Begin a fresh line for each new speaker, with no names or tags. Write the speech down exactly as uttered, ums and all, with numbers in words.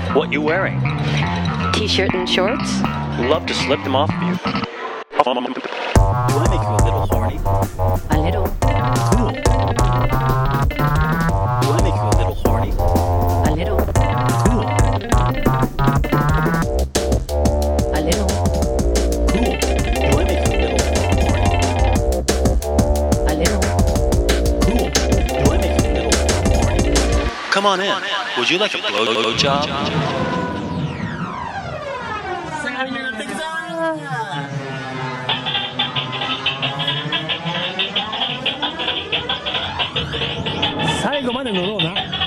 What you wearing?
T-shirt and shorts?
Love to slip them off of you.
Do I make you a little horny?
A little.
Cool. Do I make you a little horny?
A little.
Cool.
A little.
Cool. Do I make you a little horny?
A little.
Cool. Do I make you a little horny?
Come on in. Would you like a blow, blow job?
さあやってくぞ
最後まで乗ろうな。